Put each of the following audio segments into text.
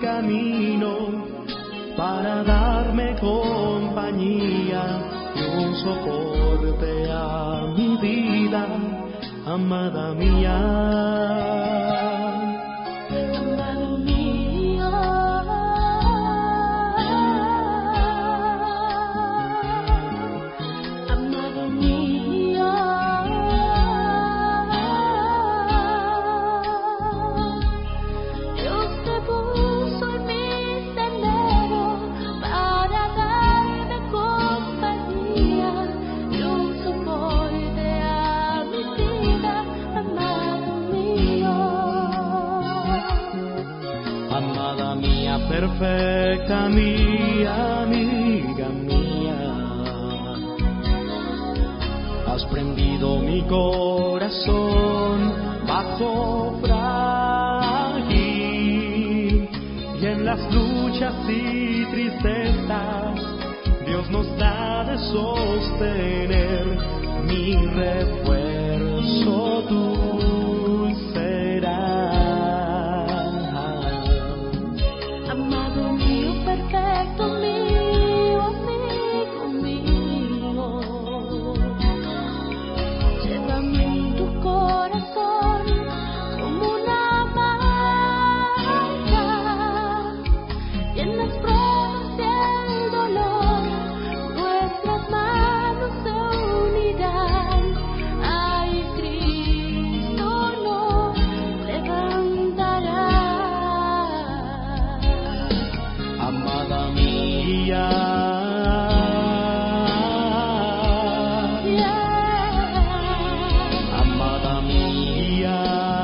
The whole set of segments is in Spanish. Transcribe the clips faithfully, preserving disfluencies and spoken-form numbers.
camino para darme compañía y un soporte a mi vida, amada mía. Amada mía, perfecta mía, amiga mía, has prendido mi corazón bajo frágil, y en las luchas y tristezas Dios nos da de sostener, mi refuerzo tú serás. Perfecto mío, amigo mío, llévame en tu corazón como una marca, y en las pruebas y el dolor nuestras manos se unirán. Ay, Cristo nos levantará. Amada mía, yeah. Amada mía,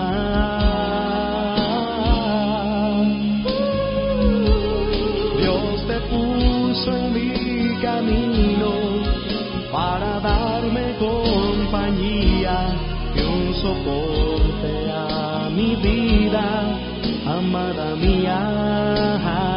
Dios te puso en mi camino para darme compañía y un soporte a mi vida, amada mía.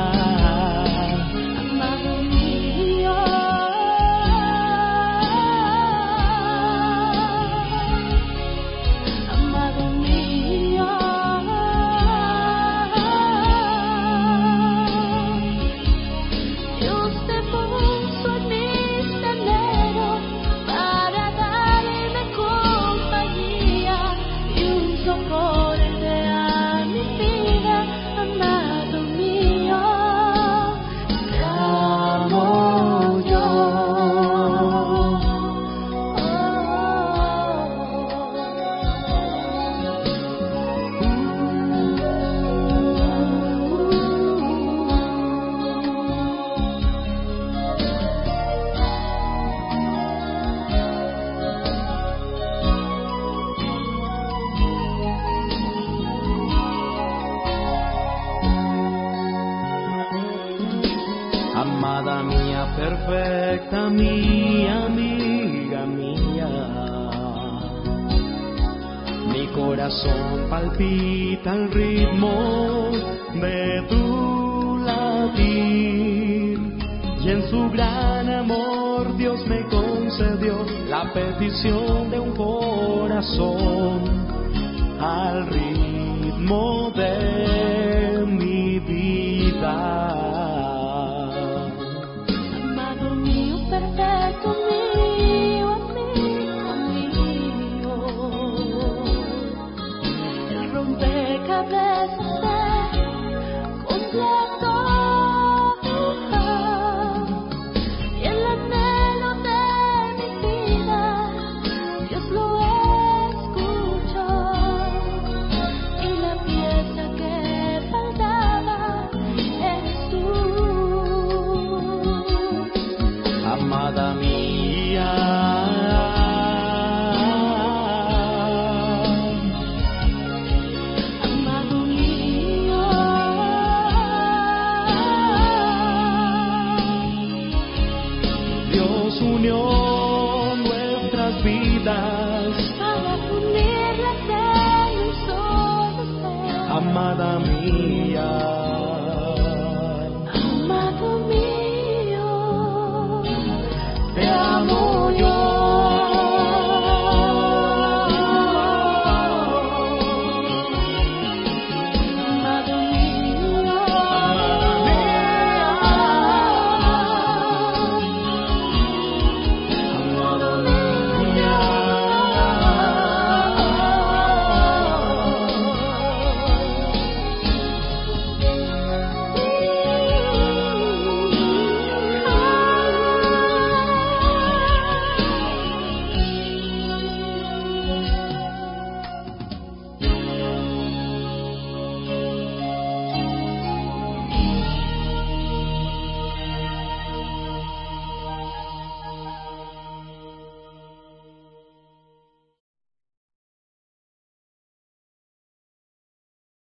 Amada mía, perfecta mía, amiga mía, mi corazón palpita al ritmo de tu latir, y en su gran amor Dios me concedió la petición de un corazón al ritmo de mi vida. Perfecto mío, amigo mío, el rompecabezas es completo, y el anhelo de mi vida Dios lo escuchó, y la pieza que faltaba eres tú. Amada mía, amado mío, Dios unió nuestras vidas para unirlas en un solo ser. amada mía.